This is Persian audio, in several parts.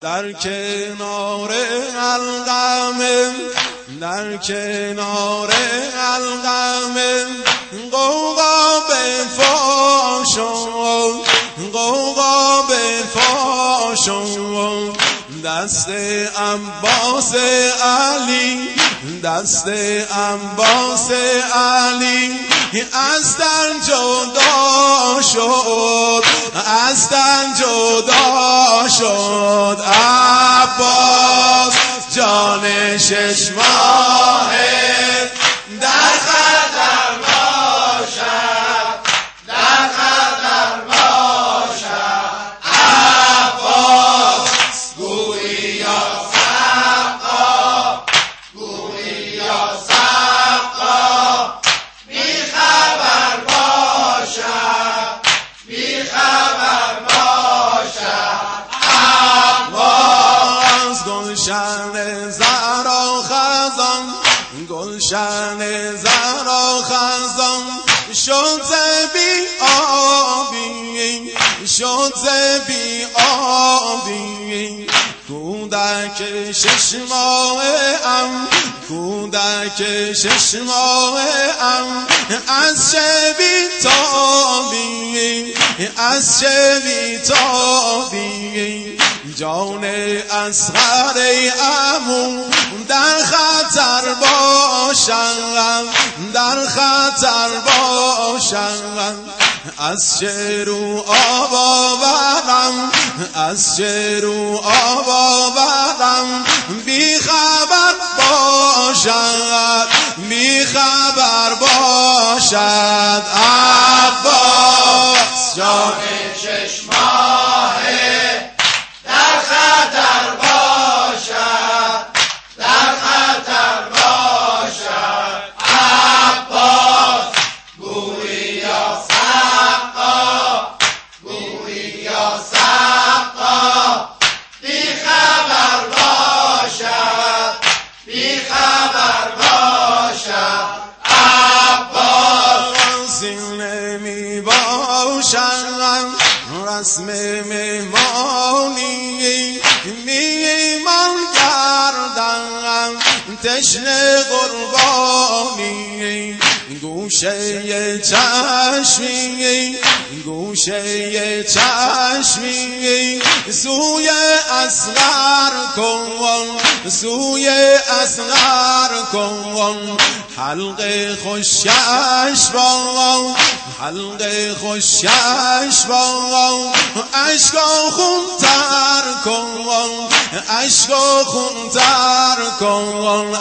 در کنار القم، در کنار القم غوغا بفاشون، غوغا بفاشون. دست عباس علی، دست عباس علی از تن جدا شد، از تن جدا شد. عباس جان 6 ماهه در خطر باشد، در خطر باشد. عباس گویی یا سقا، گویی یا سقا، بی خبر باشد، بی خبر باشد. عباس گلشن زهرا خزان، گلشن زهرا خزان شد ز بی آبی، شد ز بی آبی. کودک 6 ماهه ام، کودک 6 ماهه ام از چه بی تابی، از چه بی تابی. جان اصغر عمو در خطر باشم، در خطر باشم. از چه رو آب آورم، از چه رو آب آورم. بی خبر باشد، بی خبر باشد. عباس جان 6 ماهه در خطر باشد، در خطر باشد. عباس گویی یا سقا، گویی یا سقا، بی خبر باشد، بی خبر باشد. عباس این نمی باشد رسم مهمانی، میمان کردم تشنه قربانی. گوشه چشمی، گوشه چشمی سوی اصغر کن، سوی اصغر کن. حلقه خوشش با، حلقه خوشش با. عشقا خون تر کن، عشقا خون تر کن.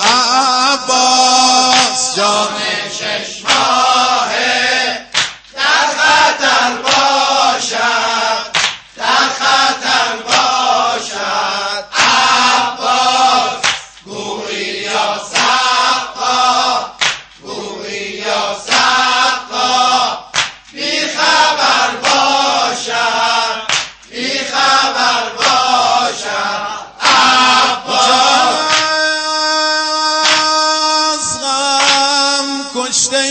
عباس جان 6 ماهه در خطر باشد، در خطر باشد. عباس گویی یا سقا، گویی یا سقا، بی خبر باشد، بی خبر باشد. عباس غم کشته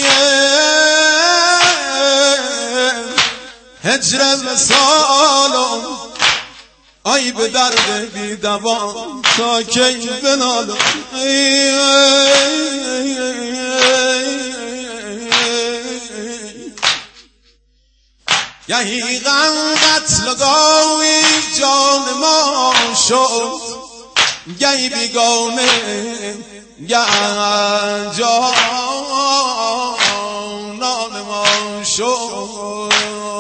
هجر وصالم، ای به درد بی دوام تا کی بنالم. یهی غم قتل گاوی جان ما شد، گهی بیگانه گه جانان ما شد.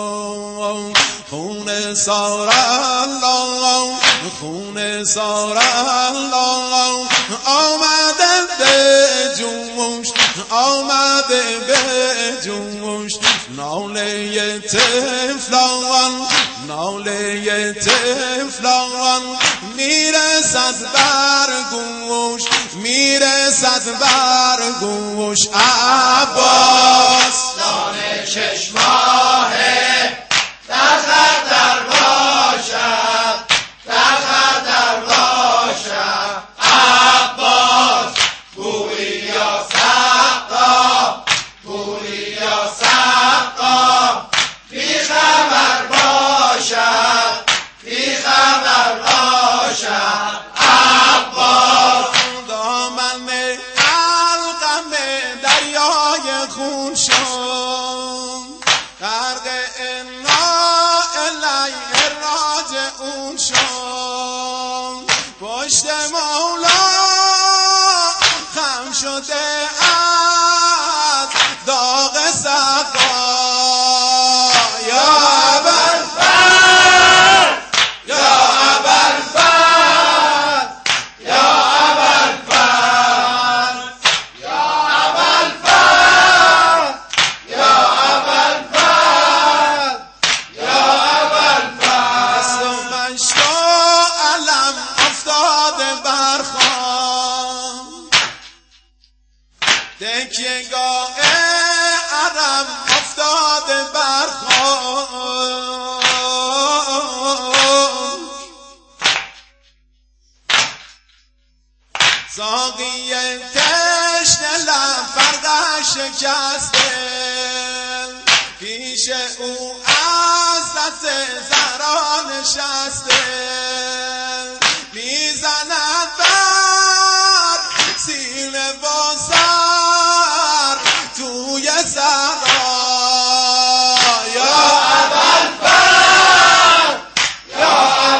خون سار الله، خون سار الله آمده به جوش، آمده به جوش. ناله طفلان، ناله طفلان میرسد بر گوش، میرسد بر گوش. عباس جان 6 ماهه در خطر باشد، در خطر باشد. عباس گویی یا سقا، گویی یا سقا، بی خبر باشد، بی خبر باشد. پشت مولا خم شده از داغ سقا یا ابوالفضل یا ابوالفضل یا ابوالفضل یا ابوالفضل یا ابوالفضل یا ابوالفضل مشت و علم افتاده بر خام تکیه‌گاه عرب افتاده بر خاک ساقی تشنه لب فرقش شکسته پیش او حضرت زهرا نشسته میزند بر سینه و سر توی صحرا یا ابوالفضل یا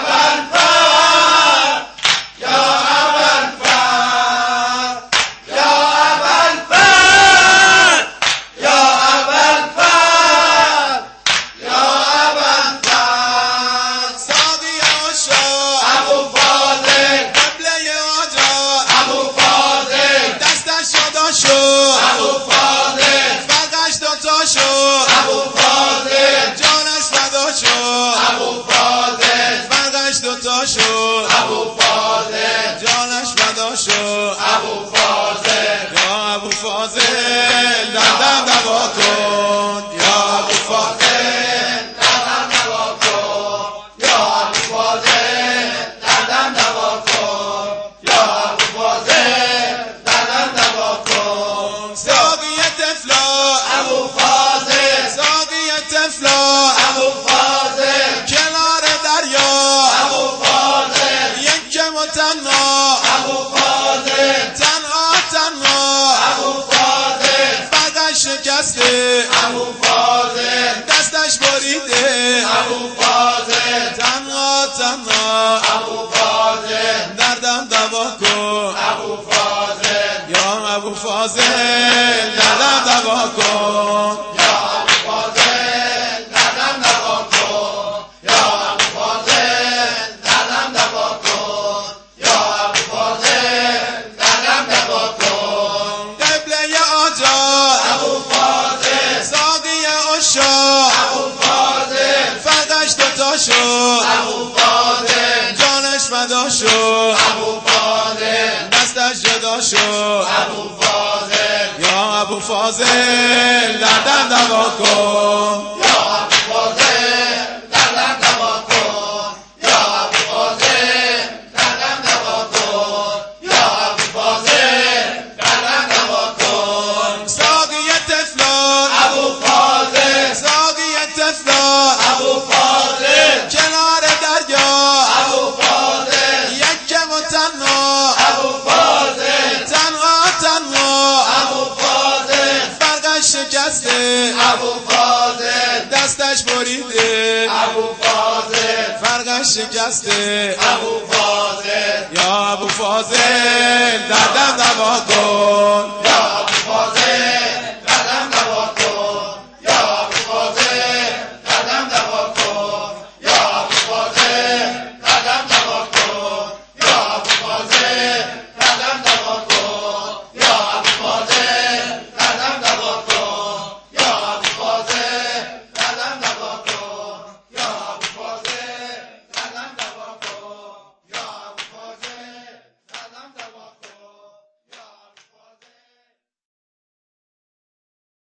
ابوالفضل یا ابوالفضل یا ابوالفضل یا ابوالفضل یا ابوالفضل ساقی عاشق ابوالفضل قبله آجاد ابوالفضل دستش جدا شد ابوالفضل فرقش دوتا شد ابوالفضل جانش فدا شد ابوالفضل فرقش دوتا شد ابوالفضل جانش فدا شد ابوالفضل یا ابوالفضل دردم دوا کن یا ابوالفضل دردم دوا کن یا ابوالفضل دردم دوا کن یا ابوالفضل دردم دوا کن ساقی طفلا ابوالفضل ساقی طفلا ابوالفضل کنار دریا ابوالفضل یک و تنها ابوالفضل تنها تنها ابوالفضل فرقش شکسته ابوالفضل دستش بریده ابوالفضل تنها تنها ابوالفضل دردم دوا کن ابوالفضل یا ابوالفضل دردم دوا کن یا ابوالفضل دردم دوا کن یا ابوالفضل دردم دوا کن یا ابوالفضل دردم دوا کن قبله آجاد ابوالفضل ساقی عاشق ابوالفضل فرقش دوتا شد ابوالفضل جانش فدا شد ابوالفضل دستش جدا شد ابوالفضل یا ابوالفضل دردم دوا کن یا ابوالفضل دردم دوا کن یا ابوالفضل دردم دوا کن یا ابوالفضل دردم دوا کن ساقی طفلا ابوالفضل ساقی طفلا ابوالفضل کنار دریا ابوالفضل یک و تنها ابوالفضل تنها تنها ابوالفضل فرقش شکسته ابوالفضل دستش بریده ابوالفضل فرقش شکسته ابوالفضل یا ابوالفضل دردم دوا کن